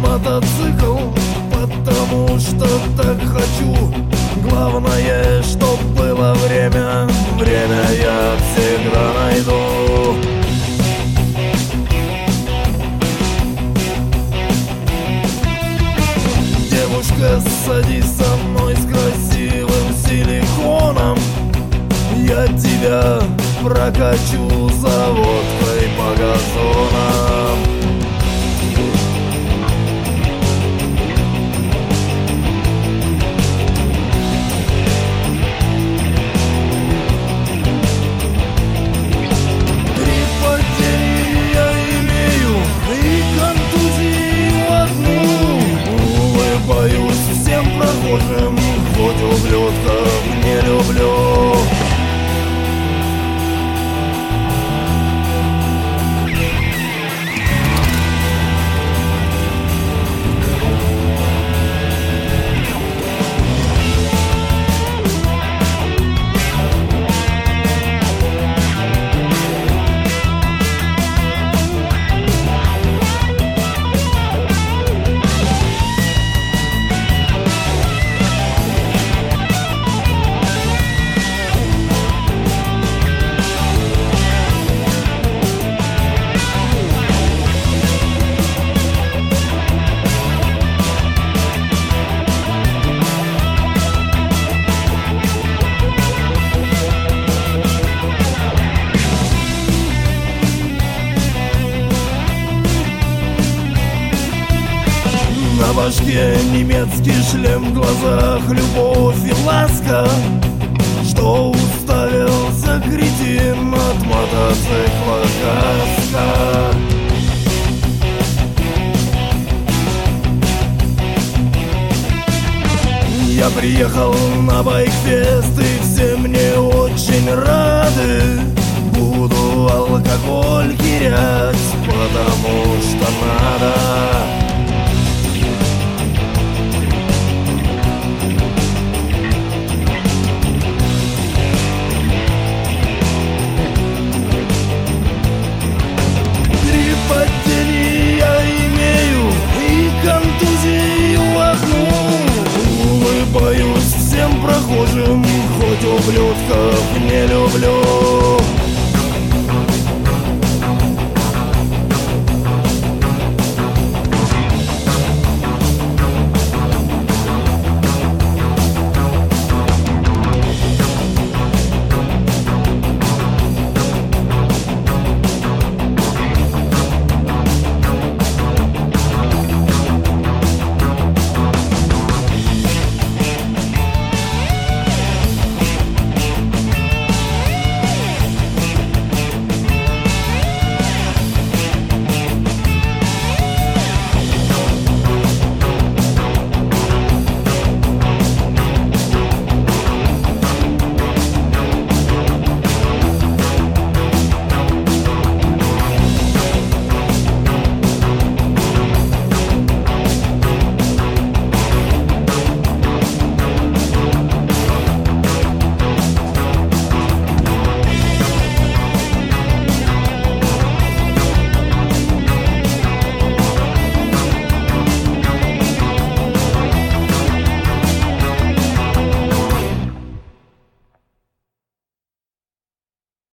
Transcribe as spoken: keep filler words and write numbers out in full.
мотоцикл, потому что так хочу. Главное, чтоб было время, время я всегда найду. Девушка, садись со мной с красивым силиконом, я тебя прокачу за водкой по газонам. Три падения имею и контузию одну. Улыбаюсь всем прохожим, хоть ублюдков не люблю. На башке немецкий шлем, в глазах любовь и ласка. Что уставился кретин от мотоцикла каска? Я приехал на байкфест, и все мне очень рады. Буду алкоголь терять, потому что надо. Улыбаюсь всем прохожим, хоть ублюдков не люблю.